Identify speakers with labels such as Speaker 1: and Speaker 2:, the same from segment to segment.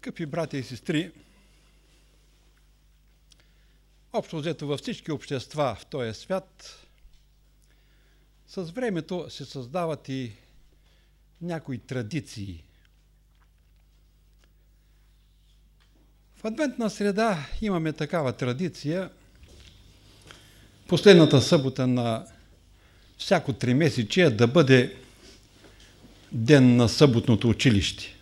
Speaker 1: Скъпи братя и сестри, общо взето във всички общества в този свят, с времето се създават и някои традиции. В адвентна среда имаме такава традиция. Последната събота на всяко тримесечие да бъде ден на съботното училище.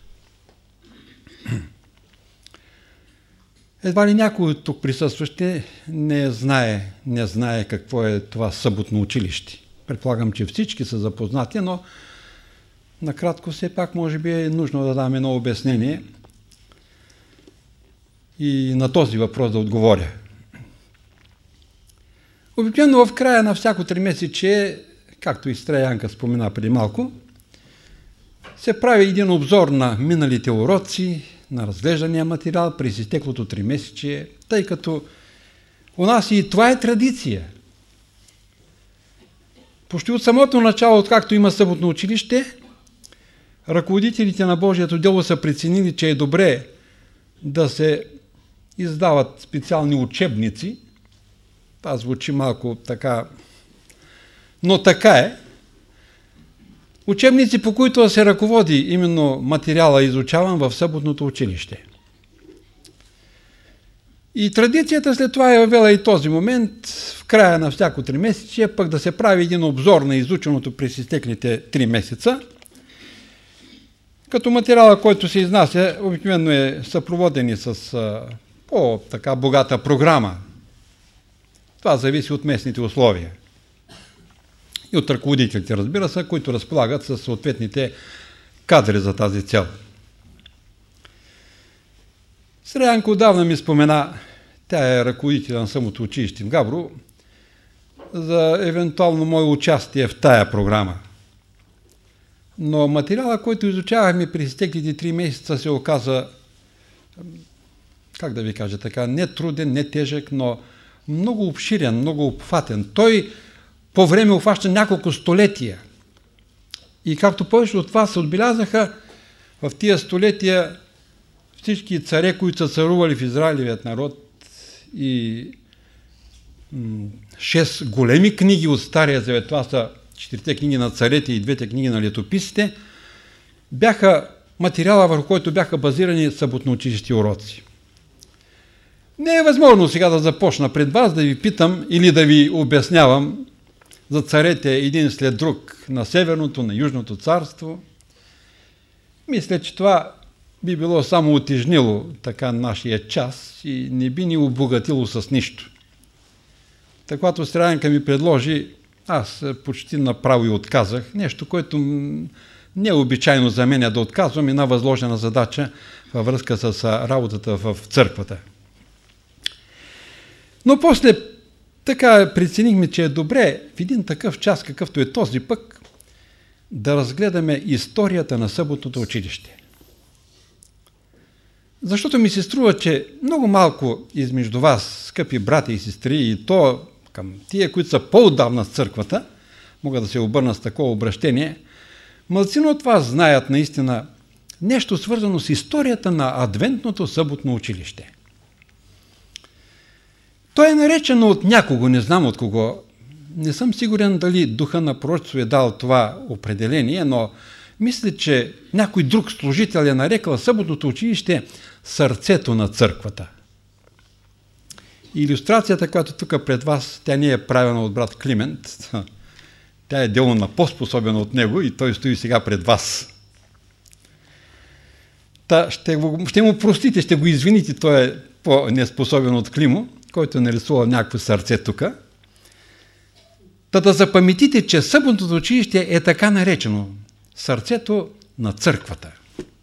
Speaker 1: Едва ли някой от тук присъстващи не знае какво е това съботно училище. Предполагам, че всички са запознати, но накратко все пак може би е нужно да дам едно обяснение и на този въпрос да отговоря. Обикновено в края на всяко тримесечие, както и Страянка спомена преди малко, се прави един обзор на миналите уроци, на разглеждания материал през изтеклото тримесечие, тъй като у нас и това е традиция. Почти от самото начало, откакто има съботно училище, ръководителите на Божието дело са преценили, че е добре да се издават специални учебници. Това звучи малко така, но така е. Учебници, по които да се ръководи именно материала, изучаван в съботното училище. И традицията след това е въвела и този момент, в края на всяко тримесечие, пък да се прави един обзор на изученото през изтеклите 3 месеца, като материала, който се изнася, обикновено е съпроводен с по-така богата програма. Това зависи от местните условия. И от ръководителите, разбира се, които разполагат със съответните кадри за тази цел. Среянка отдавна ми спомена, тя е ръководител на самото училище в Габрово, за евентуално мое участие в тая програма. Но материала, който изучавахме през изтеклите 3 месеца, се оказа, как да ви кажа така, не труден, не тежък, но много обширен, много обхватен. Той по време обхваща няколко столетия. И както повече от това се отбелязаха в тия столетия всички царе, които са царували в Израилевият народ, и 6 големи книги от Стария Завет, това са 4 книги на царете и 2 книги на летописите, бяха материала, върху който бяха базирани съботно-училищни уроци. Не е възможно сега да започна пред вас да ви питам или да ви обяснявам за царете един след друг на Северното, на Южното царство. Мисля, че това би било само утежнило така нашия час и не би ни обогатило с нищо. Таквато Страянка ми предложи, аз почти направо и отказах. Нещо, което не е обичайно за мен да отказвам, една възложена задача във връзка с работата в църквата. Но после така преценихме, че е добре в един такъв час, какъвто е този пък, да разгледаме историята на съботното училище. Защото ми се струва, че много малко измежду вас, скъпи брати и сестри, и то към тия, които са по-отдавна с църквата, могат да се обърнат с такова обращение, малцина от вас знаят наистина нещо свързано с историята на адвентното съботно училище. То е наречено от някого, не знам от кого. Не съм сигурен дали духа на пророчество е дал това определение, но мисля, че някой друг служител е нарекал съботното училище сърцето на църквата. Илюстрацията, която тук пред вас, тя не е правена от брат Климент. Тя е дело на по-способен от него и той стои сега пред вас. Ще му простите, ще го извините, той е по-неспособен от Климо, който е нарисувал някакво сърце тук. Да запаметите, че съботното училище е така наречено сърцето на църквата.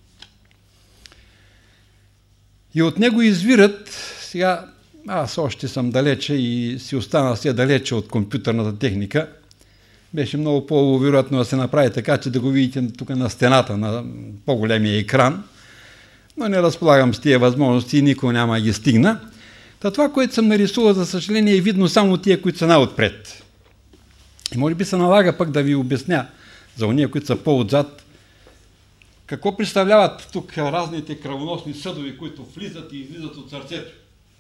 Speaker 1: И от него извират, сега аз още съм далече и си остана все далече от компютърната техника, беше много по-вероятно да се направи така, че да го видите тук на стената, на по-големия екран, но не разполагам с тия възможности и никога няма да ги стигна. Това, което съм нарисувал, за съжаление, е видно само от тия, които са най-отпред. И може би се налага пък да ви обясня за ония, които са по-отзад, Какво представляват тук разните кръвоносни съдове, които влизат и излизат от сърцето?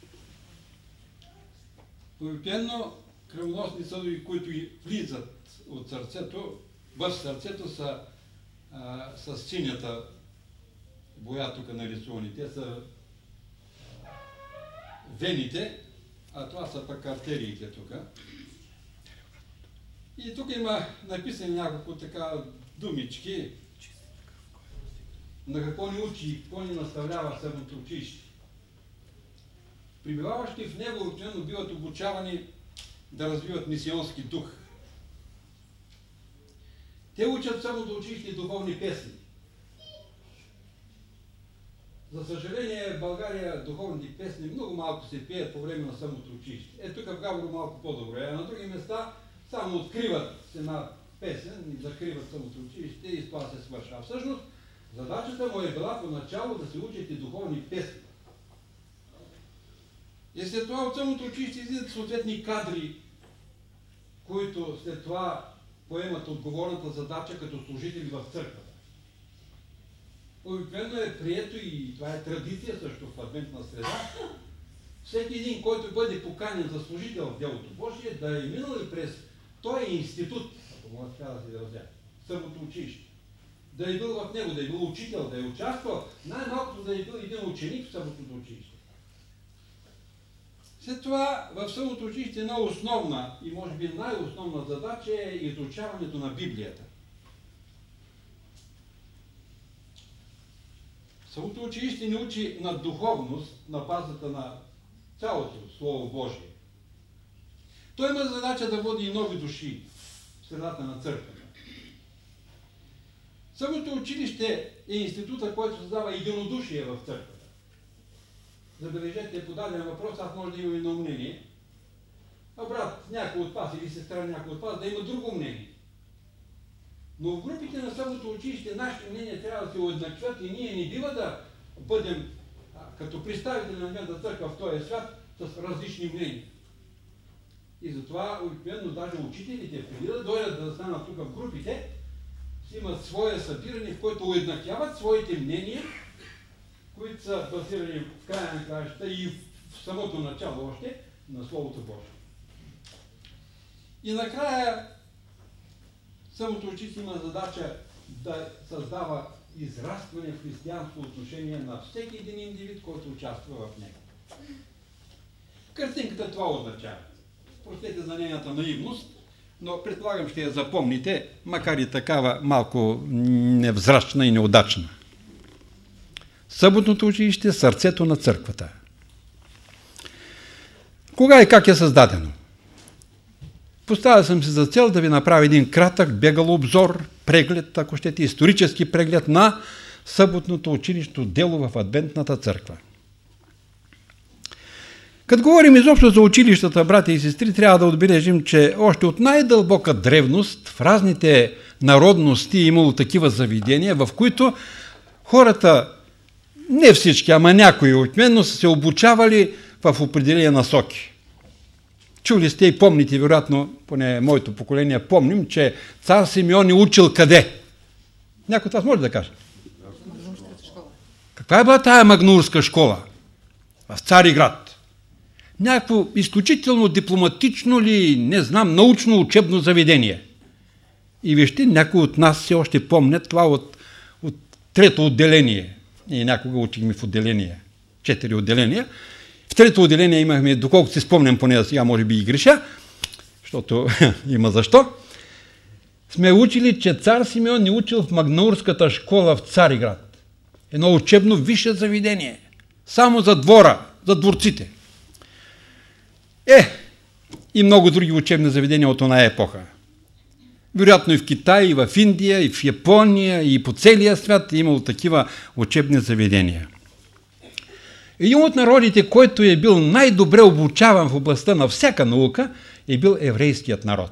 Speaker 1: Обикновено кръвоносни съдове, които влизат от сърцето, в сърцето са с синята боя тук нарисувани. Те са вените, а това са пък артериите тук. И тук има написани няколко така думички, на какво ни учи и какво ни наставлява Съдното училище. Прибиваващи в него обикновено биват обучавани да развиват мисионски дух. Те учат в Съдното училище духовни песни. За съжаление, в България духовните песни много малко се пеят по време на Съдното училище. Тук в Габрово малко по-добре, а на други места само откриват една песен и закриват Съдното училище и с това се свършва. Всъщност, задачата му е била поначало да се учат и духовни песни. И след това от Съдното училище излизат съответни кадри, които след това поемат отговорната задача като служители в църквата. Обикновено е прието и това е традиция също в адвентна среда. Всеки един, който бъде поканен за служител в делото Божие, да е минал и през този институт, ако мога така да се изразя, Съдното училище. Да е бил в него, да е бил учител, да е участвал, най-малкото да е бил един ученик в Съдното училище. След това в Съдното училище една основна и може би най-основна задача е изучаването на Библията. Съдното училище ни учи на духовност на базата на цялото Слово Божие. Той има задача да води и нови души в средата на църквата. Съдното училище е института, който създава единодушие в църквата. Забележете, по даден въпрос, аз може да имам едно мнение, а брат някой от вас или сестра някой от вас да има друго мнение. Но в групите на Съдното училище нашите мнения трябва да се уеднаквят и ние не бива да бъдем като представители на Адвентната църква в този свят с различни мнения. И затова обикновено даже учителите, преди да дойдат да станат тук в групите, си имат свое събиране, в което уеднаквяват своите мнения, които са базирани в края на краищата и в самото начало още на Словото Божие. И накрая Съдното училище има задача да създава израстване в християнско отношение на всеки един индивид, който участва в него. Картинката това означава. Простете за нейната наивност, но предполагам ще я запомните, макар и такава малко невзрачна и неудачна. Съботното училище – сърцето на църквата. Кога и как е създадено? Поставя съм се за цел да ви направя един кратък бегал обзор, преглед, ако щете, исторически преглед на съботното училищно дело в Адвентната църква. Като говорим изобщо за училищата, братя и сестри, трябва да отбележим, че още от най-дълбока древност в разните народности е имало такива заведения, в които хората, не всички, ама някои обикновено са се обучавали в определени насоки. Чули сте и помните, вероятно, поне моето поколение помним, че цар Симеон е учил къде? Някой от вас може да каже? Каква е била тая магнаурска школа? В Цариград. Някакво изключително дипломатично ли, не знам, научно учебно заведение. И вижте, някои от нас все още помнят това от трето отделение. Ние някога учихме в отделение. 4 отделения. В трето отделение имахме, доколкото си спомням, поне сега може би и греша, защото има защо, сме учили, че цар Симеон ни учил в Магнаурската школа в Цариград. Едно учебно висше заведение. Само за двора, за дворците. И много други учебни заведения от оная епоха. Вероятно и в Китай, и в Индия, и в Япония, и по целия свят е имало такива учебни заведения. Един от народите, който е бил най-добре обучаван в областта на всяка наука, е бил еврейският народ.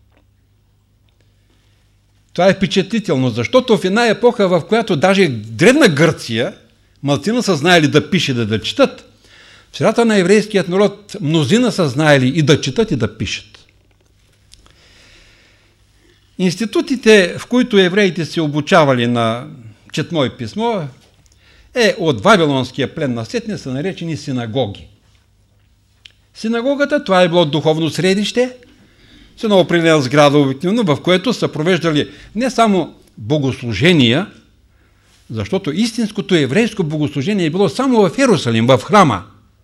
Speaker 1: Това е впечатлително, защото в една епоха, в която даже древна Гърция, малцина са знаели да пише, да четат, в средата на еврейският народ мнозина са знаели и да четат, и да пишат. Институтите, в които евреите се обучавали на четмо и писмо, от Вавилонския плен насетне са наречени синагоги. Синагогата, това е било духовно средище, с една определена сграда обикновено, в което са провеждали не само богослужения, защото истинското еврейско богослужение е било само в Йерусалим, в храма.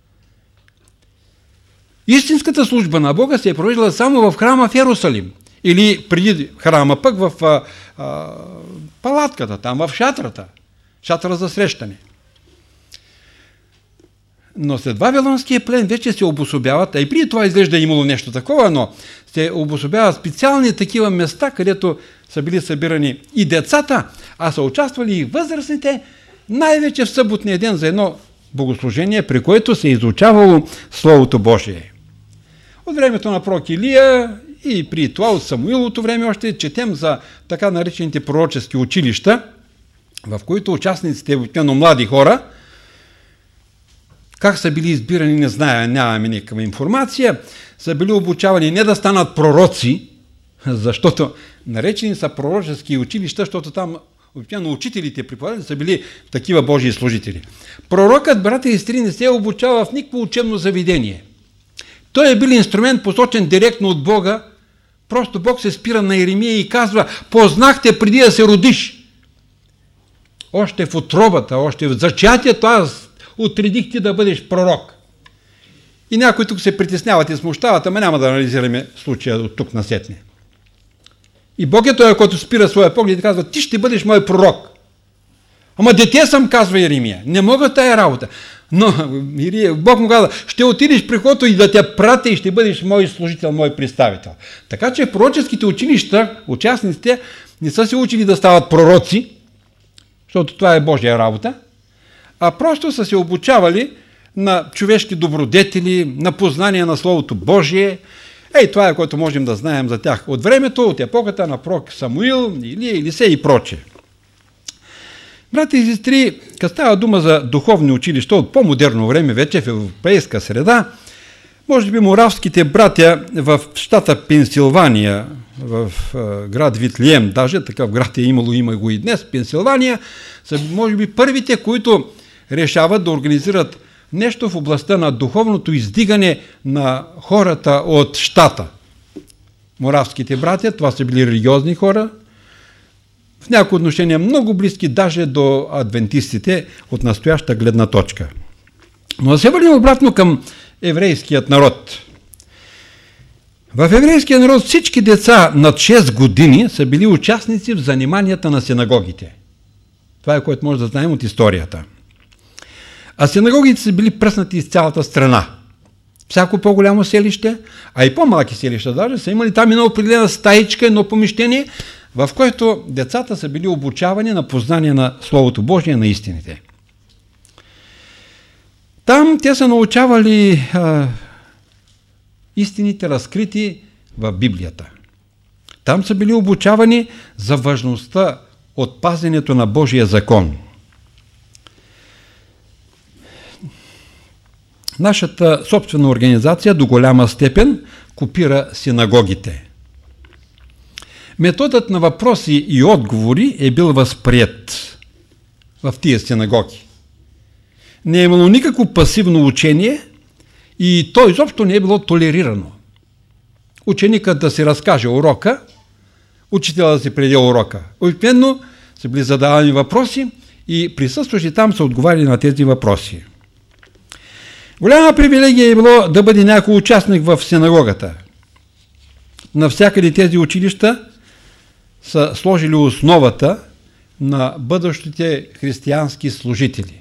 Speaker 1: Истинската служба на Бога се е провеждала само в храма в Йерусалим. Или преди храма пък в палатката, там в шатра за срещане. Но след Вавилонския плен вече се обособяват, а и преди това изглежда имало нещо такова, но се обособяват специални такива места, където са били събирани и децата, а са участвали и възрастните, най-вече в съботния ден за едно богослужение, при което се е изучавало Словото Божие. От времето на пророк Илия и при това от Самуиловото време още четем за така наречените пророчески училища, в които участниците, обикновено млади хора, как са били избирани, не зная, нямаме никаква информация, са били обучавани не да станат пророци, защото наречени са пророчески училища, защото там обикновено учителите преподаватели са били такива Божии служители. Пророкът, брата и сестри, не се обучава в никакво учебно заведение. Той е бил инструмент, посочен директно от Бога. Просто Бог се спира на Еремия и казва: познах те преди да се родиш. Още в утробата, още в зачатието аз отредих ти да бъдеш пророк. И някои тук се притесняват и смущават, ама няма да анализираме случая от тук насетне. И Бог е той, който спира своя поглед и казва: ти ще бъдеш мой пророк. Ама дете съм, казва Еремия. Не мога тая работа. Но Бог му казва: ще отидеш при когото и да те пратя и ще бъдеш мой служител, мой представител. Така че в пророческите училища участниците не са се учили да стават пророци, защото това е Божия работа, а просто са се обучавали на човешки добродетели, на познание на Словото Божие. Това е, което можем да знаем за тях от времето, от епохата на пророк Самуил, Илия, Елисей и прочее. Брати и сестри, като става дума за духовни училища от по-модерно време, вече в европейска среда, може би моравските братя в щата Пенсилвания, в град Витлием, даже такъв град е имало, има го и днес, Пенсилвания, са може би първите, които решават да организират нещо в областта на духовното издигане на хората от щата. Моравските братя, това са били религиозни хора, в някои отношения много близки даже до адвентистите от настояща гледна точка. Но да се върнем обратно към еврейският народ. В еврейския народ всички деца над 6 години са били участници в заниманията на синагогите. Това е, което може да знаем от историята. А синагогите са били пръснати из цялата страна. Всяко по-голямо селище, а и по-малки селища даже, са имали там една определена стаичка, едно помещение, в което децата са били обучавани на познание на Словото Божие, на истините. Там те са научавали истините, разкрити в Библията. Там са били обучавани за важността от пазенето на Божия закон. Нашата собствена организация до голяма степен копира синагогите. Методът на въпроси и отговори е бил възприет в тия синагоги. Не е имало никакво пасивно учение и то изобщо не е било толерирано. Ученикът да си разкаже урока, учителя да си преди урока. Обикновено са били задавани въпроси и присъстващи там са отговаряли на тези въпроси. Голяма привилегия е било да бъде някой участник в синагогата. Навсякъде тези училища са сложили основата на бъдещите християнски служители.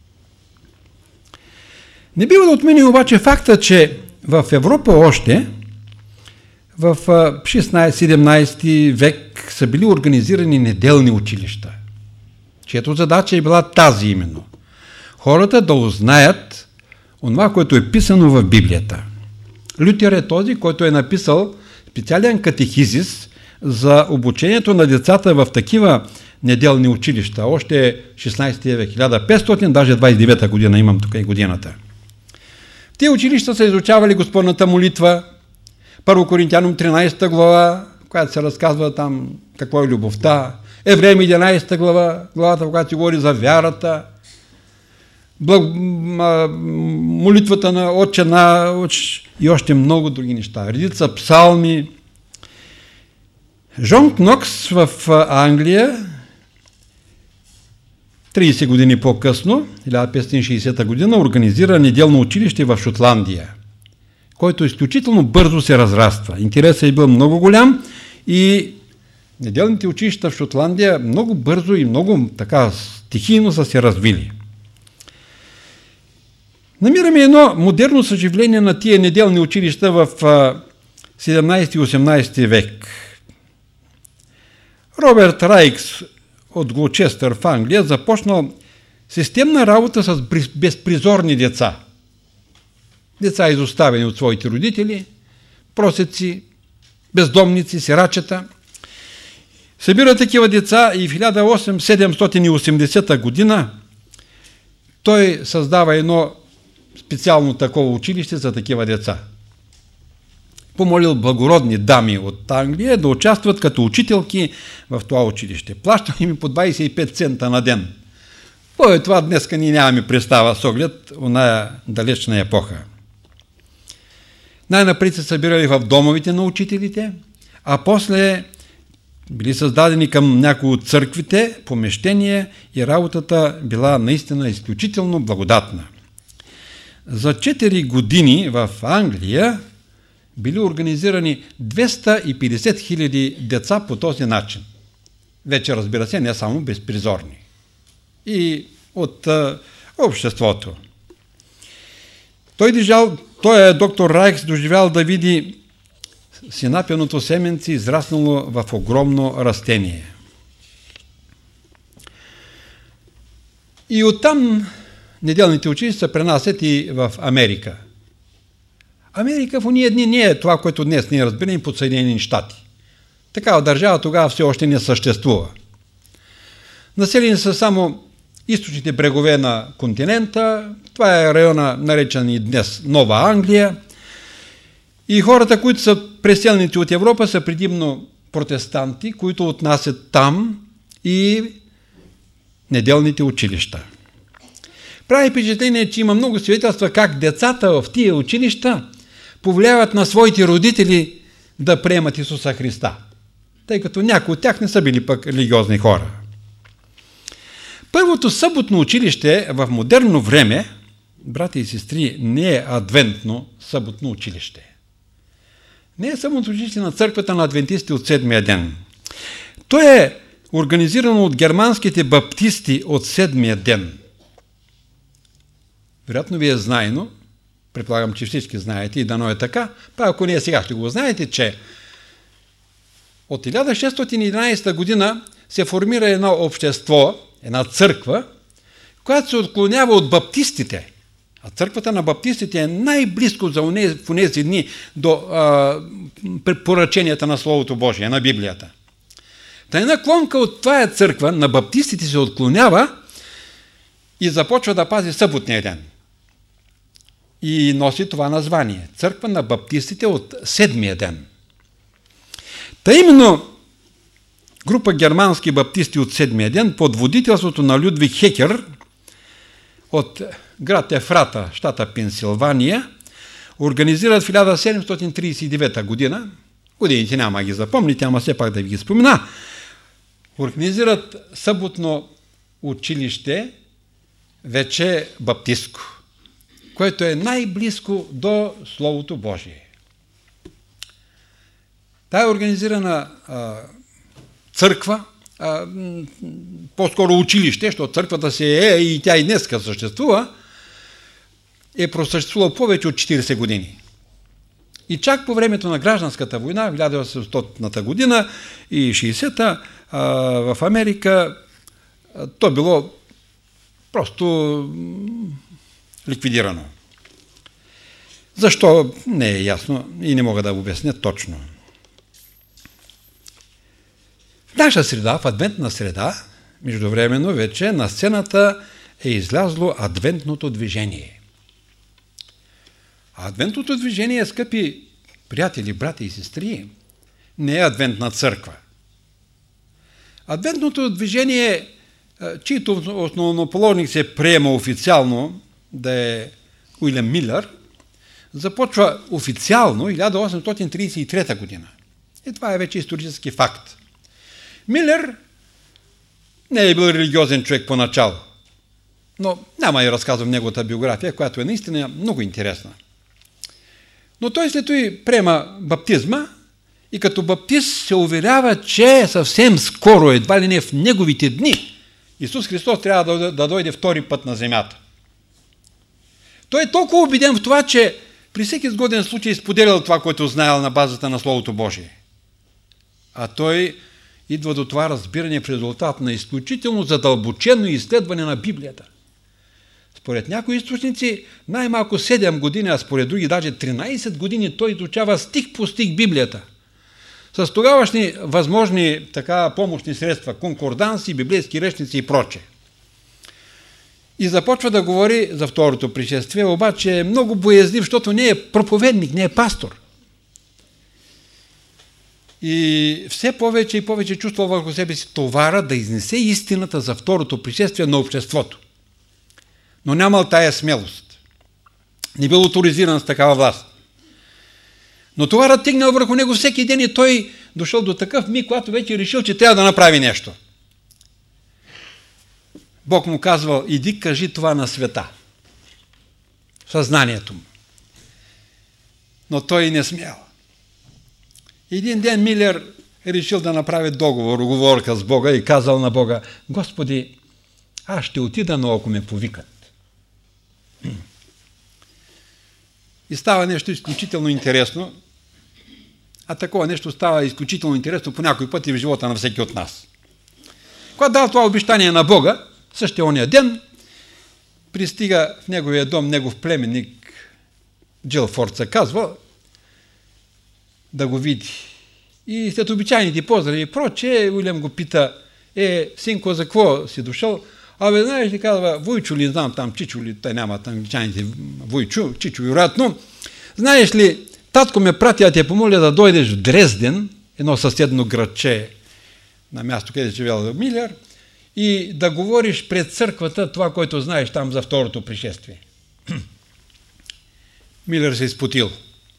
Speaker 1: Не бива да отменим обаче факта, че в Европа още в 16-17 век са били организирани неделни училища, чието задача е била тази именно. Хората да узнаят онова, което е писано в Библията. Лютер е този, който е написал специален катехизис за обучението на децата в такива неделни училища. Още 16 век, 1500, даже 29 година, имам тук и годината. В тези училища са изучавали Господната молитва, 1 Коринтянам 13 глава, която се разказва там какво е любовта, Евреям 11 глава, главата, в която говори за вярата, молитвата на Отче наш и още много други неща. Редица псалми. Джон Кнокс в Англия, 30 години по-късно, 1560 година, организира неделно училище в Шотландия, който изключително бързо се разраства. Интересът е бил много голям и неделните училища в Шотландия много бързо и много така стихийно са се развили. Намираме едно модерно съживление на тия неделни училища в 17 и 18 век. Роберт Райкс от Глочестър в Англия започнал системна работа с безпризорни деца. Деца изоставени от своите родители, просеци, бездомници, сирачета. Събира такива деца и в 1780 година той създава едно специално такова училище за такива деца. Помолил благородни дами от Англия да участват като учителки в това училище. Плаща им по 25 цента на ден. Това днеска ние нямаме представа с оглед оная далечна епоха. Най-напред се събирали в домовите на учителите, а после били създадени към някои от църквите помещения и работата била наистина изключително благодатна. За 4 години в Англия били организирани 250 хиляди деца по този начин. Вече, разбира се, не само безпризорни. И от обществото. Той доктор Райкс доживял да види синапеното семенце израснало в огромно растение. И оттам неделните училища се пренасят и в Америка. Америка в уния дни не е това, което днес ние разбираме под Съединени щати. Такава държава тогава все още не съществува. Населени са само източните брегове на континента, това е района наречен и днес Нова Англия. И хората, които са преселници от Европа, са предимно протестанти, които отнасят там и неделните училища. Прави впечатление, че има много свидетелства как децата в тия училища повлияват на своите родители да приемат Исуса Христа, тъй като някои от тях не са били пък религиозни хора. Първото съботно училище в модерно време, брати и сестри, не е адвентно съботно училище. Не е съботно училище на църквата на адвентисти от седмия ден. То е организирано от германските баптисти от седмия ден. Вероятно ви е знаено, предполагам, че всички знаете и дано е така, ако не е сега ще го знаете, че от 1611 година се формира едно общество, една църква, която се отклонява от баптистите. А църквата на баптистите е най-близко в тези дни до поръченията на Словото Божие, на Библията. Та една клонка от това църква на баптистите се отклонява и започва да пази съботния ден. И носи това название. Църква на баптистите от седмия ден. Та именно група германски баптисти от седмия ден под водителството на Людвиг Хекер от град Ефрата, щата Пенсилвания, организират в 1739 година, годините няма ги запомните, ама все пак да ви ги спомена, организират съботно училище, вече баптистко, което е най-близко до Словото Божие. Тая организирана църква, по-скоро училище, защото църквата се е и тя и днеска съществува, е просъществувала повече от 40 години. И чак по времето на гражданската война, 1800 година и 60-та, в Америка, то било просто ликвидирано. Защо? Не е ясно и не мога да обясня точно. В наша среда, в адвентна среда, междувременно вече на сцената е излязло адвентното движение. А адвентното движение, скъпи приятели, брати и сестри, не е адвентна църква. Адвентното движение, чието основоположник се приема официално да е Уилям Милър, започва официално 1833 година. И това е вече исторически факт. Милър не е бил религиозен човек поначало, но няма да разказвам неговата биография, която е наистина много интересна. Но той след това приема баптизма и като баптист се уверява, че съвсем скоро, едва ли не в неговите дни, Исус Христос трябва да дойде втори път на земята. Той е толкова убеден в това, че при всеки сгоден случай споделял това, което знаел на базата на Словото Божие. А той идва до това разбиране в резултат на изключително задълбочено изследване на Библията. Според някои източници най-малко 7 години, а според други даже 13 години той изучава стих по стих Библията. С тогавашни възможни помощни средства, конкорданси, библейски речници и прочее. И започва да говори за второто пришествие, обаче е много боязлив, защото не е проповедник, не е пастор. И все повече и повече чувства върху себе си товара да изнесе истината за второто пришествие на обществото. Но нямал тая смелост. Не бил оторизиран с такава власт. Но товарът тигнал върху него всеки ден и той дошъл до такъв миг, когато вече решил, че трябва да направи нещо. Бог му казвал: иди кажи това на света. Съзнанието му. Но той не смял. Един ден Милър е решил да направи уговорка с Бога и казал на Бога: Господи, аз ще отида, но ако ме повикат. И става нещо изключително интересно, а такова нещо става изключително интересно по някой път и в живота на всеки от нас. Когато дал това обещание на Бога, същия ония ден пристига в неговия дом негов племенник Джилфорд, се казва, да го види. И след обичайните поздрави и прочее, Уилям го пита: синко, за какво си дошъл? Знаеш ли, казва, Войчо ли, знам там, Чичо ли, те няма там обичайните Войчо, Чичо вероятно. Знаеш ли, татко ме прати да те помоля да дойдеш в Дрезден, едно съседно градче на място, къде живел Милър, и да говориш пред църквата това, което знаеш там за второто пришествие. Милър се изпотил.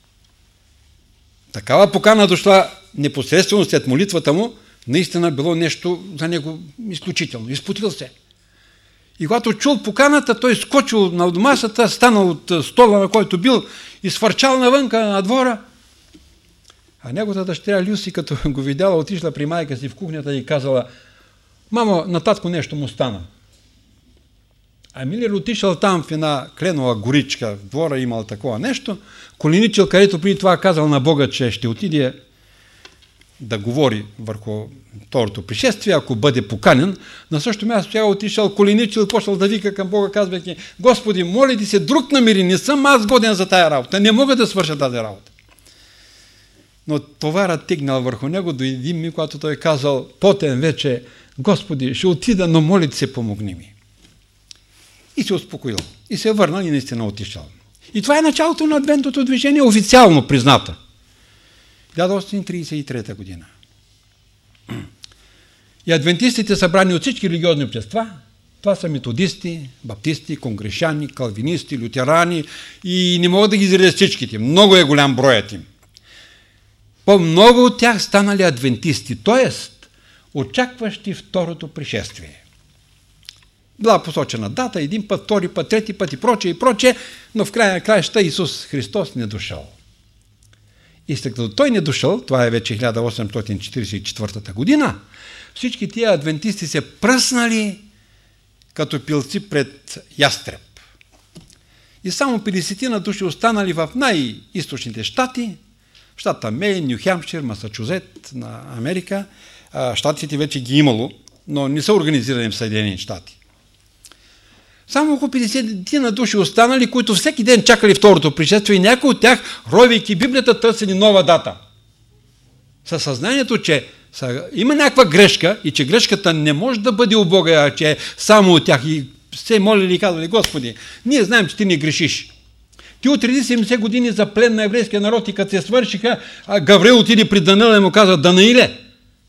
Speaker 1: Такава покана дошла непосредствено след молитвата му, наистина било нещо за него изключително. Изпотил се. И когато чул поканата, той скочил на масата, станал от стола, на който бил, и свърчал навънка на двора. А неговата дъщеря Люси, като го видяла, отишла при майка си в кухнята и казала: мамо, на татко нещо му стана. А Милър отишъл там в една кленова горичка, в двора имал такова нещо, коленичил, където преди това казал на Бога, че ще отиде да говори върху второто пришествие, ако бъде поканен. На същото място тя отишъл, коленичил и почнал да вика към Бога, казвайки: Господи, моля ти се, друг намери, не съм аз годен за тая работа, не мога да свърша тази работа. Но товарът тигнал върху него до един миг, когато той казал потен вече: Господи, ще отида, но моля ти се, помогни ми. И се успокоил. И се върнал и наистина отишъл. И това е началото на адвентното движение, официално призната. 1833 година. И адвентистите, събрани от всички религиозни общества, това са методисти, баптисти, конгрешани, калвинисти, лютерани, и не могат да ги изредят всичките. Много е голям броят им. По-много от тях станали адвентисти, т.е. очакващи второто пришествие. Била посочена дата, един път, втори път, трети път и прочее, но в края на краища Исус Христос не дошъл. И след като той не дошъл, това е вече 1844 година, всички тия адвентисти се пръснали като пилци пред ястреб. И само 50 души останали в най-източните щати, щата Мейн, Ню Хемпшир, Масачузет на Америка. Щатите вече ги имало, но не са организирани в Съединените щати. Само около 50 души останали, които всеки ден чакали второто пришествие, и някои от тях, ройвайки Библията, търсили нова дата. Със съзнанието, че има някаква грешка и че грешката не може да бъде у Бога, а че е само от тях. И се молили и казвали: Господи, ние знаем, че ти не грешиш. Ти отреди 70 години за плен на еврейския народ и като се свършиха, Гавриил отиде при Даниил и му каза: Данииле,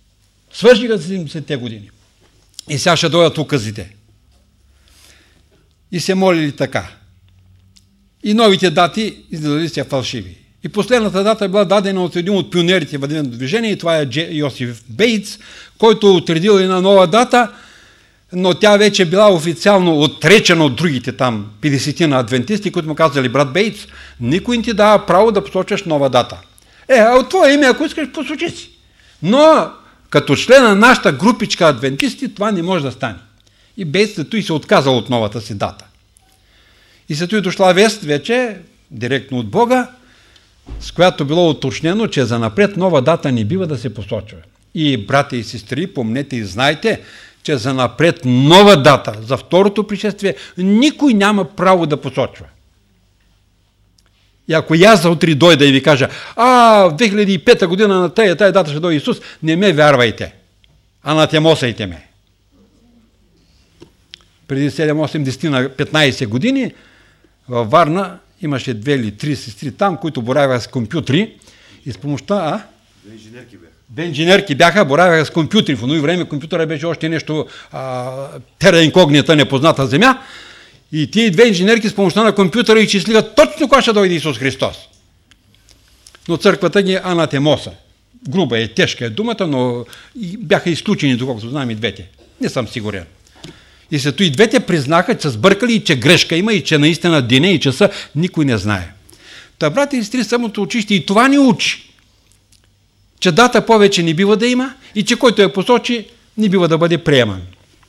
Speaker 1: Свършиха 70-те години. И сега ще дойдат указите. И се молили така. И новите дати изгледали се фалшиви. И последната дата е била дадена от един от пионерите в Адвентното движение, и това е Йосиф Бейтс, който е отредил една нова дата, но тя вече била официално отречена от другите там 50-на адвентисти, които му казали: брат Бейтс, никой не ти дава право да посочиш нова дата. От твое име, ако искаш, посочи си. Но като член на нашата групичка адвентисти, това не може да стане. И Бейтс след това се отказал от новата си дата. И след това дошла вест вече, директно от Бога, с която било уточнено, че занапред нова дата не бива да се посочва. И брати и сестри, помнете и знайте, че занапред нова дата за второто пришествие никой няма право да посочва. И ако аз за утре дойда и ви кажа: в 2005 година на тая дата ще дойде Исус, не ме вярвайте. Анатемосайте ме. Преди 7-8-10-15 години във Варна имаше 2 или 3 сестри там, които боравяха с компютри и с помощта... Две инженерки бяха, боравяха с компютри. В едно време компютъра беше още нещо тера инкогнита, непозната земя. И тия две инженерки с помощта на компютъра изчислиха точно кога ще дойде Исус Христос. Но църквата ги анатемоса. Груба е, тежка е думата, но бяха изключени, доколкото знам и двете. Не съм сигурен. И след това и двете признаха, че са сбъркали и че грешка има, и че наистина деня и часа никой не знае. Та, брати и сестри, самото учище и това ни учи, че дата повече не бива да има и че който я посочи, не бива да бъде приеман.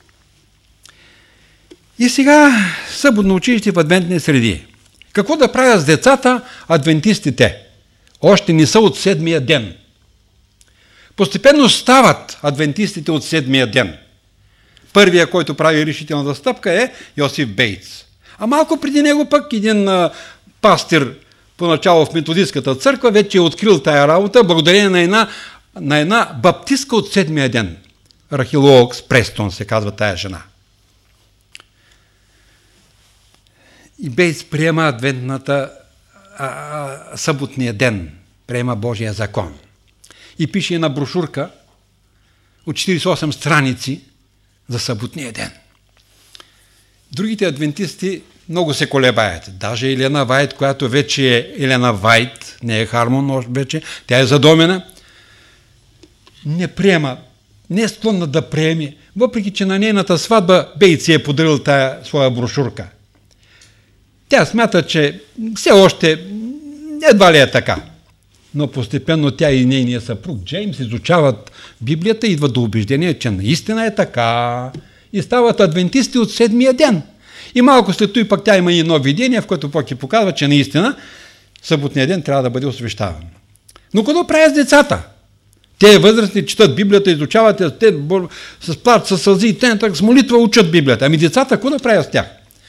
Speaker 1: И сега съботно училище в адвентни среди. Какво да правят с децата адвентистите? Още не са от 7-я ден. Постепенно стават адвентистите от 7-я ден. Първия, който прави решителната стъпка, е Йосиф Бейтс. А малко преди него пък един пастир, поначало в методистската църква, вече е открил тая работа, благодарение на една баптистка от 7-я ден. Рахил Оукс Престон се казва тая жена. И Бейтс приема адвентната съботния ден, приема Божия закон. И пише една брошурка от 48 страници за съботния ден. Другите адвентисти много се колебаят. Даже Елена Вайт, която вече е Елена Вайт, не е Хармон вече, тя е задомена, не приема, не е склонна да приеме, въпреки че на нейната сватба Бейтс е подарил тая своя брошурка. Тя смята, че все още едва ли е така. Но постепенно тя и нейния съпруг Джеймс изучават Библията и идват до убеждение, че наистина е така. И стават адвентисти от 7-я ден. И малко след това пък тя има и едно видение, в което пък и показва, че наистина съботния ден трябва да бъде освещаван. Но какво правят с децата? Те възрастни четат Библията, изучават, те с плач, с сълзи и т.н. с молитва учат Библията. Ами децата, какво да правят с тях?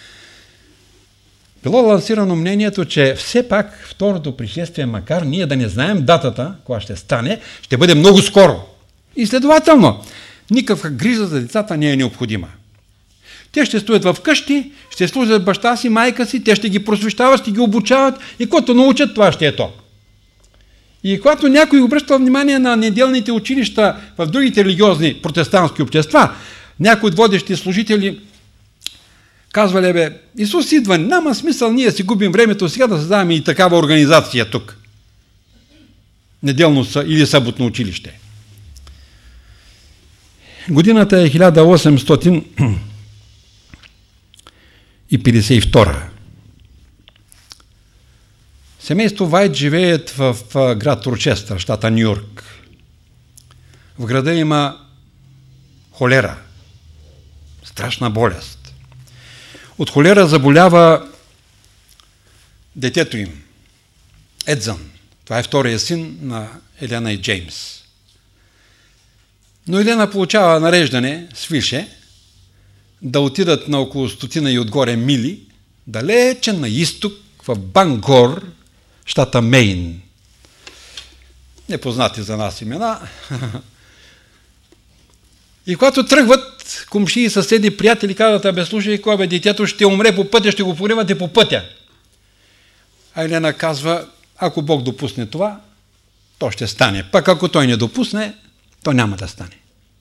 Speaker 1: Било лансирано мнението, че все пак второто пришествие, макар ние да не знаем датата, кога ще стане, ще бъде много скоро. И следователно, никаква грижа за децата не е необходима. Те ще стоят в къщи, ще служат баща си, майка си, те ще ги просвещават, ще ги обучават и когато научат, това ще е то. И когато някой обръща внимание на неделните училища в другите религиозни протестантски общества, някои от водещи служители казвали: Исус идва, няма смисъл ние си губим времето сега да създаваме и такава организация тук. Неделно или съботно училище. Годината е 1852. Семейство Вайт живеят в град Рочестър, щата Ню-Йорк. В града има холера. Страшна болест. От холера заболява детето им, Едзън. Това е втория син на Елена и Джеймс. Но Елена получава нареждане, свише, да отидат на около 100 и отгоре мили, далече на изток, в Бангор, щата Мейн. Непознати за нас имена. И когато тръгват, комшии, съседи, приятели казват: слушай, кога детето ще умре по пътя, ще го погребате по пътя. А Елена казва: ако Бог допусне това, то ще стане. Пък ако той не допусне, то няма да стане.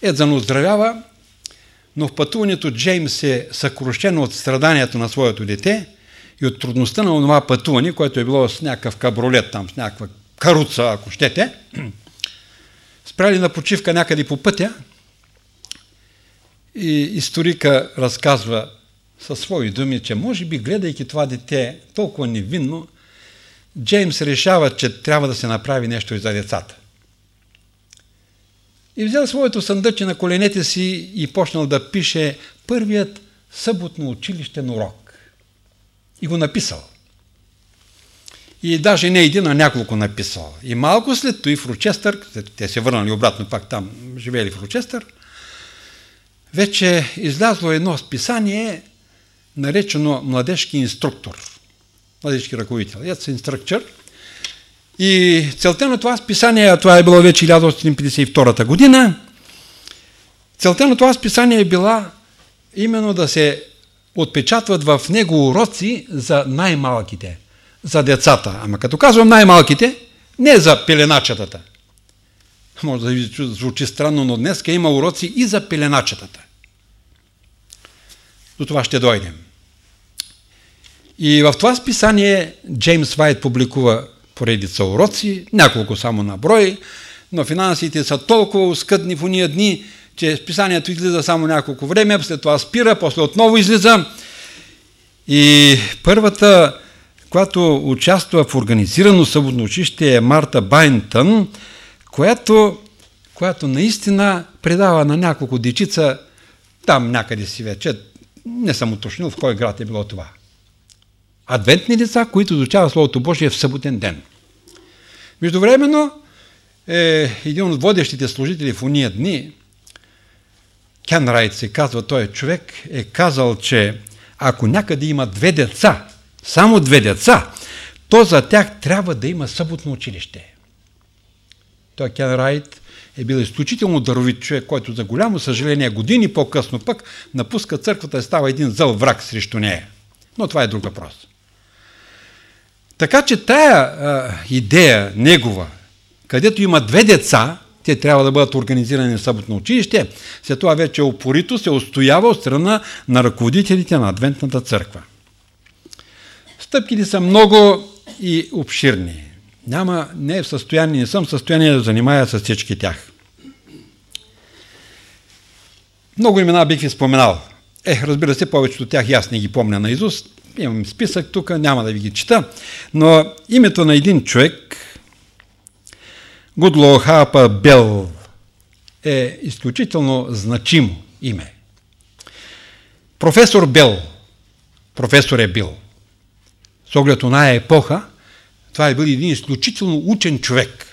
Speaker 1: Едзън оздравява, но в пътуването Джеймс е съкрушен от страданието на своето дете и от трудността на това пътуване, което е било с някакъв кабролет там, с някаква каруца, ако щете. Спряли на почивка някъде по пътя и историка разказва със свои думи, че може би, гледайки това дете толкова невинно, Джеймс решава, че трябва да се направи нещо и за децата. И взел своето съндъче на коленете си и почнал да пише първият съботно училищен урок. И го написал. И даже не един, а няколко написал. И малко след това в Рочестър, те се върнали обратно, пак там живели в Рочестър, вече излязло едно списание, наречено младежки инструктор, младежки ръководител, инструктор. И целта на това списание, това е било вече 1852 година, целта на това списание е била именно да се отпечатват в него уроци за най-малките, за децата. Ама като казвам най-малките, не за пеленачетата. Може да звучи странно, но днес има уроци и за пеленачетата. До това ще дойдем. И в това списание Джеймс Уайт публикува поредица уроци, няколко само на брой, но финансите са толкова оскъдни в уния дни, че списанието излиза само няколко време, след това спира, после отново излиза. И първата, която участва в организирано съботно училище, е Марта Байнтън, която наистина предава на няколко дечица, там някъде си вече, не съм уточнил в кой град е било това. Адвентни деца, които изучават Словото Божие в съботен ден. Междувременно, един от водещите служители в уния дни, Кен Райт се казва, той човек, е казал, че ако някъде има 2 деца, само 2 деца, то за тях трябва да има съботно училище. Той Кен Райт е бил изключително даровит човек, който за голямо съжаление години по-късно пък напуска църквата и става един зъл враг срещу нея. Но това е друг въпрос. Така че тая идея негова, където има 2 деца, те трябва да бъдат организирани в съботно училище, след това вече упорито се устоява от страна на ръководителите на Адвентната църква. Стъпките са много и обширни. Не съм в състояние да занимая с всички тях. Много имена бих ви споменал. Разбира се, повечето от тях аз не ги помня наизуст. Имам списък тук, няма да ви ги чета. Но името на един човек, Гудлоу Харпър Бел, е изключително значимо име. Професор Бел, професор е бил. С оглед оная епоха, това е бил един изключително учен човек.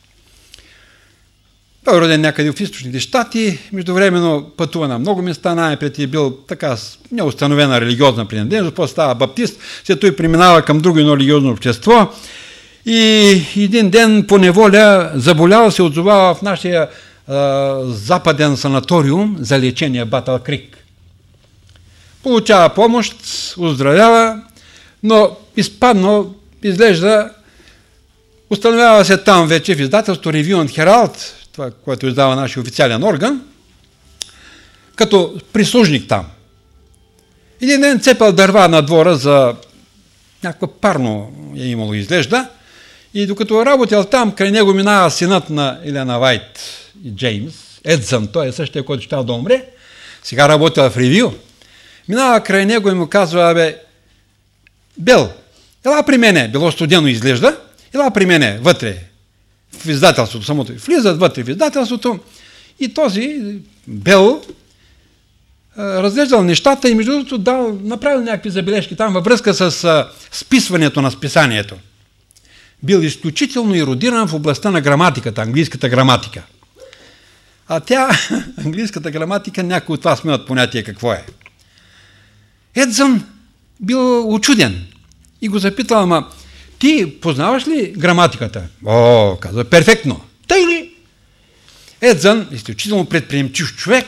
Speaker 1: Той е роден някъде в източните щати, междувременно пътува на много места, най-пред е бил така неустановена религиозна принадлежност, после става баптист, след той преминава към друго едно религиозно общество и един ден по неволя заболява, се отзовава в нашия западен санаториум за лечение Батъл Крик. Получава помощ, оздравява, но изпадно изглежда, установява се там вече в издателство Review and Herald, това, което издава нашия официален орган, като прислужник там. Един ден цепал дърва на двора за някаква парно е имало изглежда и докато работил там, край него минава синът на Елена Вайт и Джеймс, Едзън, той е същия, който ще да умре, сега работил в Review, минава край него и му казва, Бел, ела при мене, било студено изглежда, ела при мене, вътре, в издателството самото. Влизат вътре в издателството и този Бел разглеждал нещата и между другото направил някакви забележки там във връзка с списването на списанието. Бил изключително ерудиран в областта на граматиката, английската граматика. А тя, английската граматика, някои от вас имат понятие какво е. Едзън бил учуден и го запитал, ама ти познаваш ли граматиката? О, казва, перфектно. Тъй ли? Едзън, изключително предприемчив човек,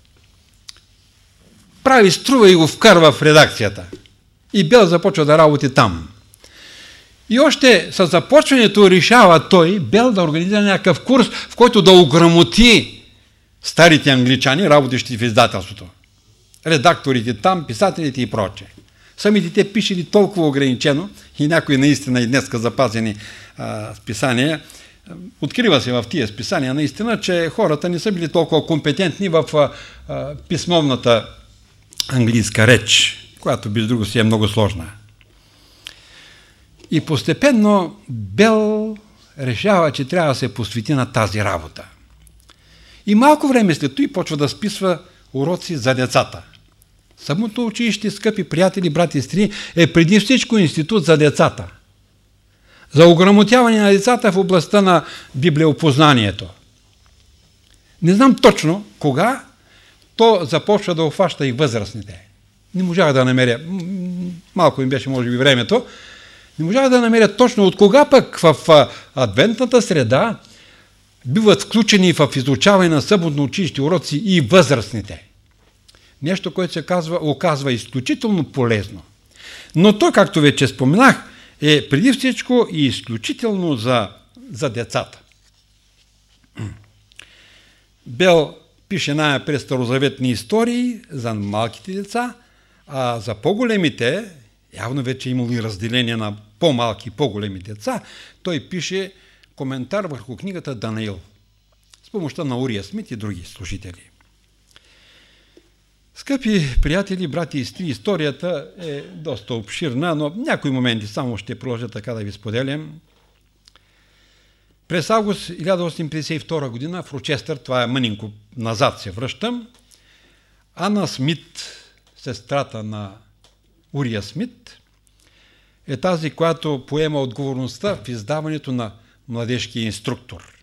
Speaker 1: прави струва и го вкарва в редакцията. И Бел започва да работи там. И още с започването решава той, Бел, да организира някакъв курс, в който да ограмоти старите англичани, работещи в издателството. Редакторите там, писателите и прочее. Самите те пишели толкова ограничено и някои наистина и днеска запазени списания. Открива се в тия списания наистина, че хората не са били толкова компетентни в писмовната английска реч, която без друго си е много сложна. И постепенно Бел решава, че трябва да се посвети на тази работа. И малко време след това почва да списва уроци за децата. Самото училище, скъпи приятели, брати и сестри, е преди всичко институт за децата. За ограмотяване на децата в областта на библиопознанието. Не знам точно кога то започва да обхваща и възрастните. Не можах да намеря, малко им беше може би времето, не можах да намеря точно от кога пък в адвентната среда биват включени в изучаване на съботно училище уроци и възрастните. Нещо, което се оказва изключително полезно. Но то, както вече споменах, е преди всичко и изключително за децата. Бел пише най-напред старозаветни истории за малките деца, а за по-големите, явно вече имало и разделение на по-малки и по-големи деца, той пише коментар върху книгата Данаил с помощта на Урия Смит и други служители. Скъпи приятели, брати и сестри, историята е доста обширна, но някои моменти само ще продължа така да ви споделям. През август 1852 година в Рочестър, това е мънинко назад се връщам, Ана Смит, сестрата на Урия Смит, е тази, която поема отговорността в издаването на младежкия инструктор.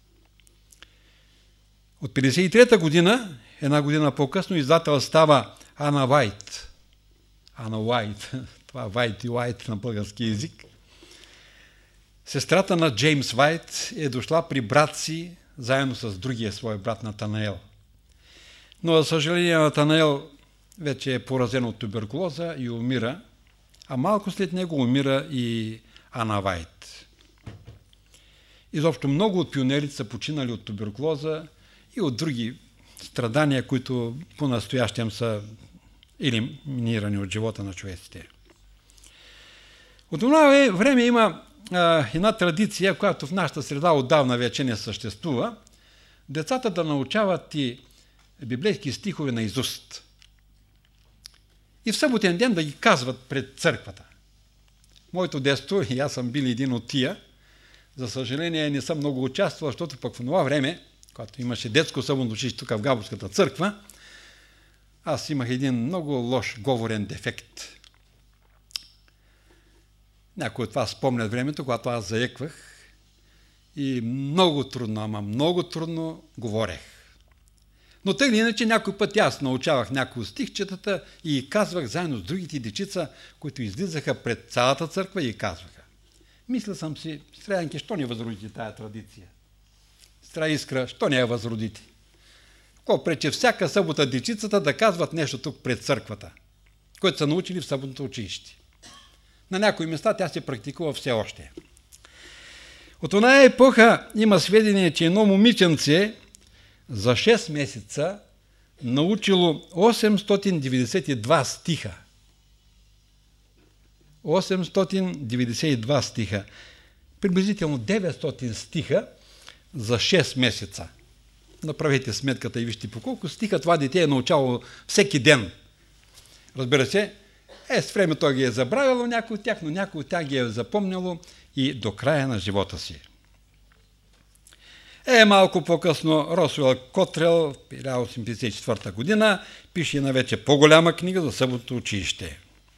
Speaker 1: От 1953 година, една година по-късно, издател става Ана Уайт. Ана Уайт, това Вайт и Уайт на български език. Сестрата на Джеймс Уайт е дошла при брат си, заедно с другия свой брат Натанаел. Но, за съжаление, Натанаел вече е поразен от туберкулоза и умира, а малко след него умира и Ана Уайт. Изобщо много от пионерите са починали от туберкулоза и от други страдания, които по-настоящем са елиминирани от живота на човеците. От това време има една традиция, която в нашата среда отдавна вече не съществува, децата да научават и библейски стихове наизуст. И в съботен ден да ги казват пред църквата. Моето детство, и аз съм бил един от тия, за съжаление не съм много участвал, защото пък в това време, когато имаше детско съботно училище тук в Габровската църква, аз имах един много лош говорен дефект. Някой от вас спомнят времето, когато аз заеквах и много трудно, ама много трудно говорех. Но тъй или иначе някой път аз научавах някои от стихчетата и казвах заедно с другите дечица, които излизаха пред цялата църква и казваха. Мисля съм си, Стрелянки, що не възродите тая традиция? Стра Искра, що не я възродите? Ко прече всяка събота дечицата да казват нещо тук пред църквата, което са научили в съботното училище. На някои места тя се практикува все още. От оная епоха има сведение, че едно момиченце за 6 месеца научило 892 стиха. 892 стиха. Приблизително 900 стиха за 6 месеца. Направете сметката и вижте по колко стиха това дете е научало всеки ден. Разбира се, с времето ги е забравило някой от тях, но някой от тях ги е запомнило и до края на живота си. Малко по-късно Росуел Котрел, 1854 година, пише една вече по-голяма книга за съботното училище.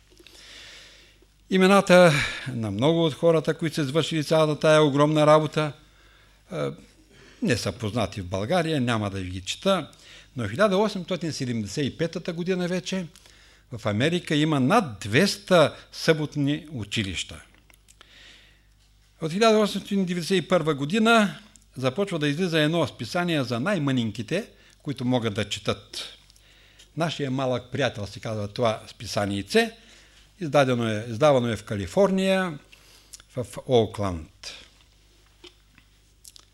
Speaker 1: Имената на много от хората, които са извършили цялата тая огромна работа, не са познати в България, няма да ви ги чета, но в 1875 година вече в Америка има над 200 съботни училища. От 1891 година започва да излиза едно списание за най-мънинките, които могат да четат. Нашия малък приятел се казва това списанице. Издавано е в Калифорния, в Оукланд.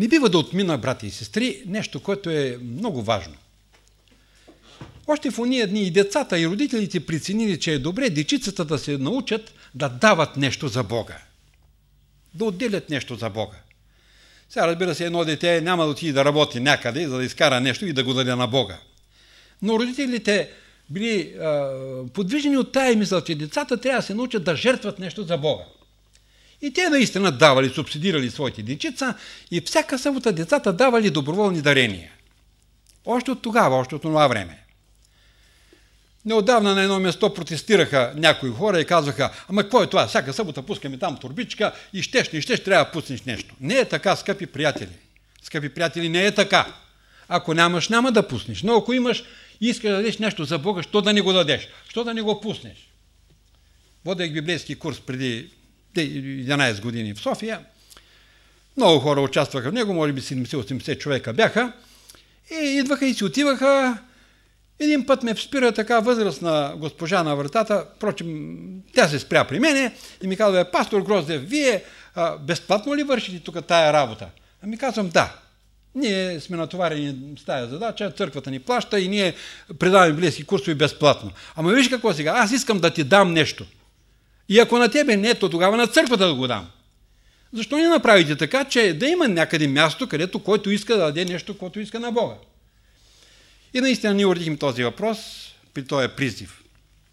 Speaker 1: Не бива да отмина, брати и сестри, нещо, което е много важно. Още в ония дни и децата, и родителите преценили, че е добре дечицата да се научат да дават нещо за Бога. Да отделят нещо за Бога. Сега, разбира се, едно дете няма да отиде да работи някъде, за да изкара нещо и да го даде на Бога. Но родителите били подвижени от тая мисъл, че децата трябва да се научат да жертват нещо за Бога. И те наистина давали, субсидирали своите дечица и всяка събота децата давали доброволни дарения. Още от тогава, още от това време. Неотдавна на едно место протестираха някои хора и казваха: ама какво е това? Всяка събота пускаме там турбичка и щеш, трябва да пуснеш нещо. Не е така, скъпи приятели. Скъпи приятели, не е така. Ако нямаш, няма да пуснеш. Но ако имаш и искаш да дадеш нещо за Бога, що да не го дадеш? Що да не го пуснеш? Водех библейски курс преди 11 години в София. Много хора участваха в него, може би 70-80 човека бяха. И идваха и си отиваха. Един път ме спира така възрастна госпожа на вратата, впрочем, тя се спря при мене и ми казва: пастор Гроздев, вие безплатно ли вършите тук тая работа? Ами казвам: да. Ние сме натоварени с тая задача, църквата ни плаща и ние предаваме библейски курсове безплатно. Ама виж какво сега, аз искам да ти дам нещо. И ако на тебе не, то тогава на църквата да го дам. Защо не направите така, че да има някъде място, където който иска да даде нещо, което иска на Бога? И наистина ние уредихме този въпрос при този призив.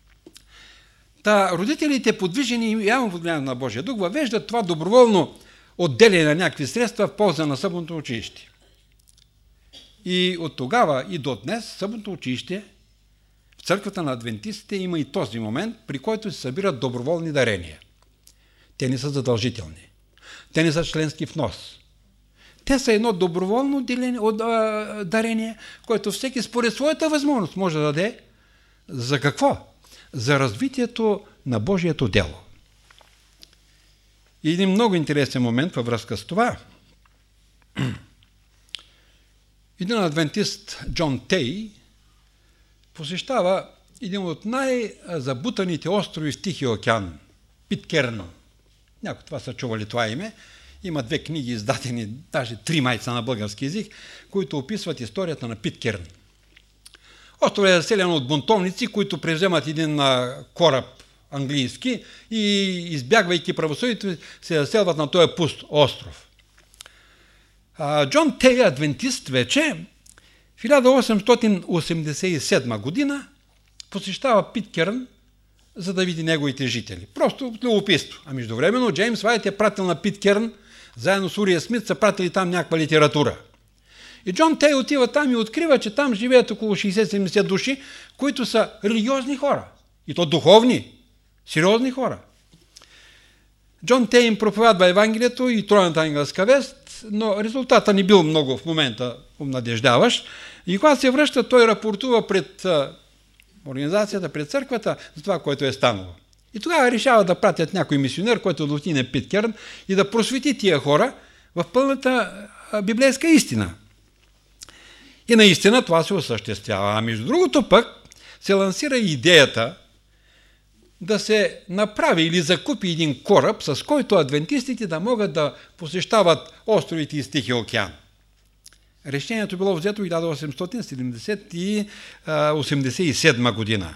Speaker 1: Та родителите, подвижени и явно под влиянието на Божия дух, въвеждат това доброволно отделяне на някакви средства в полза на съботното училище. И от тогава и до днес съботното училище в църквата на адвентистите има и този момент, при който се събират доброволни дарения. Те не са задължителни. Те не са членски внос. Те са едно доброволно дарение, което всеки според своята възможност може да даде. За какво? За развитието на Божието дело. И един много интересен момент във връзка с това. Един адвентист, Джон Тей, посещава един от най-забутаните острови в Тихия океан, Питкерн. Някои това са чували това име. Има 2 книги издадени, даже 3 майца на български език, които описват историята на Питкерн. Островът е заселен от бунтовници, които превземат един кораб английски и, избягвайки правосъдието, се заселват на този пуст остров. Джон Тей, адвентист вече, в 1887 година посещава Питкерн, за да види неговите жители. Просто любопитство. А междувременно Джеймс Уайт е пратил на Питкерн, заедно с Урия Смит са пратили там някаква литература. И Джон Тей отива там и открива, че там живеят около 60-70 души, които са религиозни хора. И то духовни, сериозни хора. Джон Тей им проповядва Евангелието и тройната ангелска вест, но резултата не бил много в момента обнадеждаващ. И когато се връща, той рапортува пред организацията, пред църквата за това, което е станало. И тогава решава да пратят някой мисионер, който да отиде на Питкерн и да просвети тия хора в пълната библейска истина. И наистина това се осъществява. А между другото пък се лансира идеята да се направи или закупи един кораб, с който адвентистите да могат да посещават островите из Тихия океан. Решението било взето в 1887 година.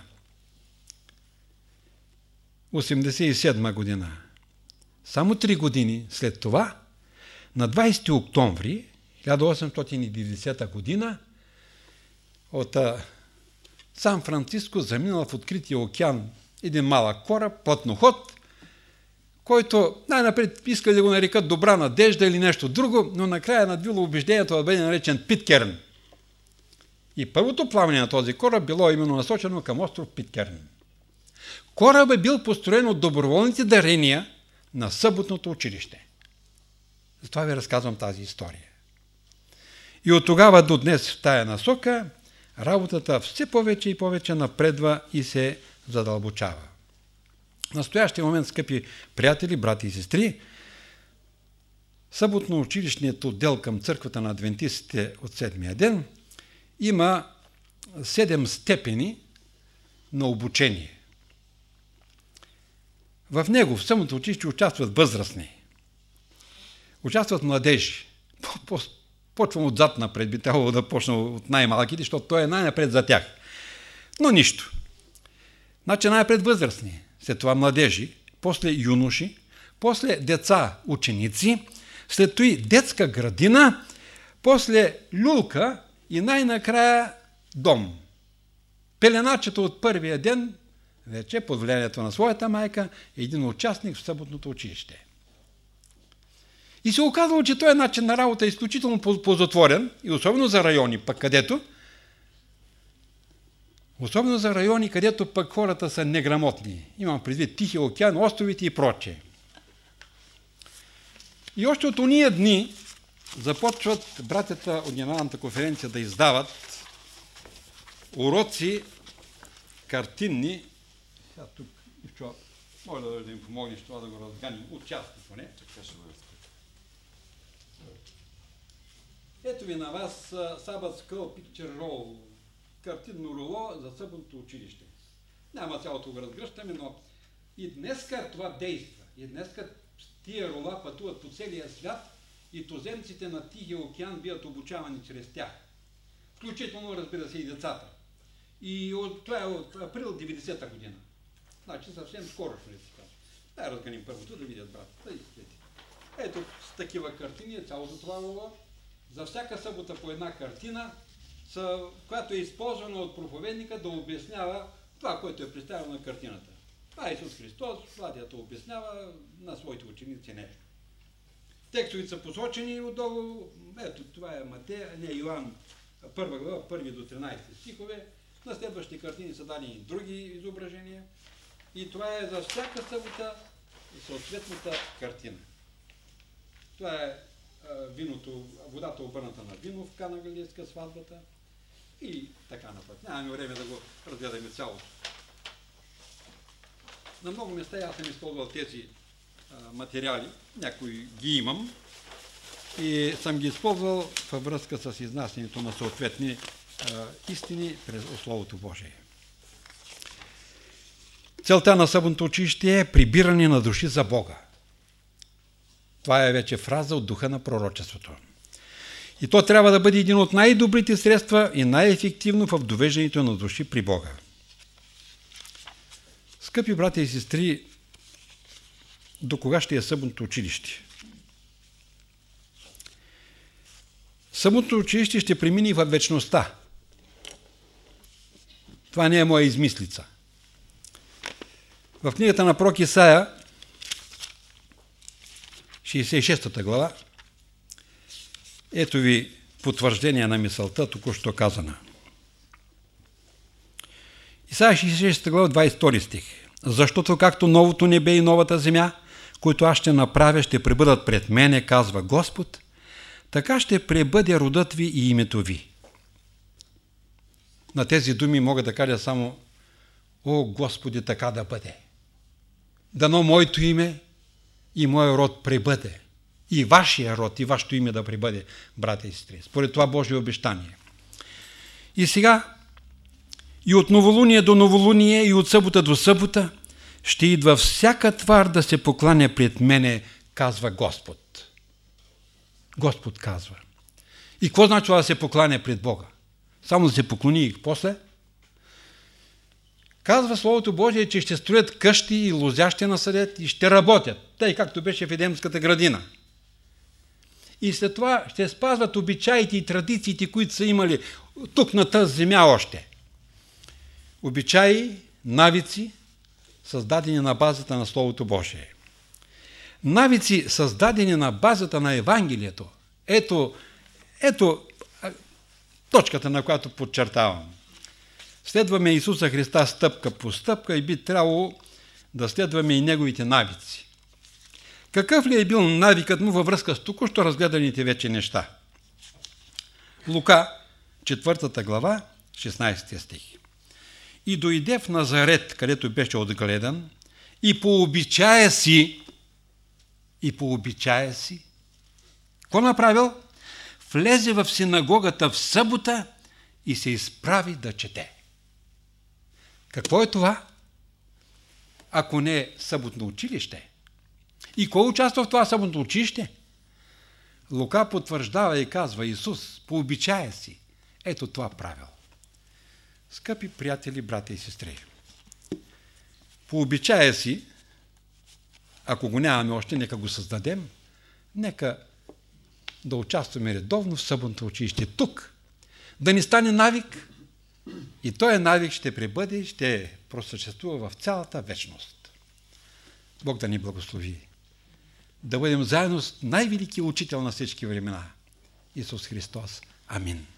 Speaker 1: 87 година. Само 3 години след това, на 20 октомври 1890 година, от Сан Франциско заминал в открития океан един малък кораб, плътноход, който най-напред искали да го нарекат Добра надежда или нещо друго, но накрая надвило убеждението да бъде наречен Питкерн. И първото плаване на този кораб било именно насочено към остров Питкерн. Корабът е бил построен от доброволните дарения на съботното училище. Затова ви разказвам тази история. И от тогава до днес в тая насока работата все повече и повече напредва и се задълбочава. В настоящия момент, скъпи приятели, брати и сестри, съботно-училищният отдел към църквата на адвентистите от седмия ден има 7 степени на обучение. В него, в съботното училище, участват възрастни, участват младежи, Почвам отзад напред, би трябвало да почна от най-малките, защото той е най-напред за тях. Но нищо. Значи най-напред възрастни, след това младежи, после юноши, после деца, ученици, след това детска градина, после люлка и най-накрая дом. Пеленачето от първия ден, вече под влиянието на своята майка, е един участник в съботното училище. И се оказало, че този начин на работа е изключително ползотворен, и особено за райони, където пък хората са неграмотни. Имам предвид Тихия океан, островите и прочее. И още от ония дни започват братята от Генералната конференция да издават уроци картинни. Сега тук, може да им помогнеш това да го разганим отчасти поне. Ето ви на вас Sabbath School Picture Roll, картинно руло за съботното училище. Няма цялото го разгръщаме, но и днеска това действа. И днеска тия рула пътуват по целия свят и туземците на Тихия океан биват обучавани чрез тях. Включително, разбира се, и децата. И това е от април 90-та година. Значи съвсем скоро ще си кажа. Да разганим първото, да видят брата. Ето с такива картини е цялото това руло. За всяка събота по една картина, която е използвана от проповедника да обяснява това, което е представено на картината. Това е Исус Христос, Владията обяснява на своите ученици нещо. Текстовите са посочени отдолу, ето това е Матея, Йоан, 1 глава, 1 до 13 стихове. На следващите картини са дани и други изображения. И това е за всяка събота съответната картина. Това е водата обърната на вино в Кана Галилейска, сватбата и така напред. Нямаме време да го разгледаме цялото. На много места аз съм използвал тези материали, някои ги имам и съм ги използвал във връзка с изнасянето на съответни истини през Словото Божие. Целта на съботното училище е прибиране на души за Бога. Това е вече фраза от духа на пророчеството. И то трябва да бъде един от най-добрите средства и най-ефективно в довеждането на души при Бога. Скъпи братя и сестри, до кога ще е съботното училище? Съботното училище ще премине във вечността. Това не е моя измислица. В книгата на пророк Исаия, 66 глава, ето ви потвърждение на мисълта, току-що казана. Исаия 66 глава, 22 стих. Защото както новото небе и новата земя, които аз ще направя, ще пребъдат пред мене, казва Господ, така ще пребъде родът ви и името ви. На тези думи мога да кажа само: О, Господи, така да бъде. Дано моето име и моя род пребъде. И вашия род, и вашето име да пребъде, братя и сестри. Според това Божие обещание. И сега, и от новолуние до новолуние, и от събота до събота, ще идва всяка твар да се покланя пред мене, казва Господ. Господ казва. И какво значи да се покланя пред Бога? Само да се поклони и после? Казва Словото Божие, че ще строят къщи и лозя ще насадят и ще работят, тъй както беше в Едемската градина. И след това ще спазват обичаите и традициите, които са имали тук на тази земя още. Обичаи, навици, създадени на базата на Словото Божие. Навици, създадени на базата на Евангелието. Ето точката, на която подчертавам. Следваме Исуса Христа стъпка по стъпка и би трябвало да следваме и Неговите навици. Какъв ли е бил навикът му във връзка с току-що разгледаните вече неща? Лука, 4 глава, 16 стих. И дойде в Назарет, където беше отгледан, и по обичая си, какво направил? Влезе в синагогата в събота и се изправи да чете. Какво е това? Ако не е съботно училище. И кой участва в това съботно училище? Лука потвърждава и казва: Исус по обичая си ето това правил. Скъпи приятели, брати и сестри, по обичая си, ако го нямаме още, нека го създадем, нека да участваме редовно в съботното училище тук, да ни стане навик и този навик ще пребъде, ще просъществува в цялата вечност. Бог да ни благослови. Да бъдем заедно с най-великия учител на всички времена, Исус Христос. Амин.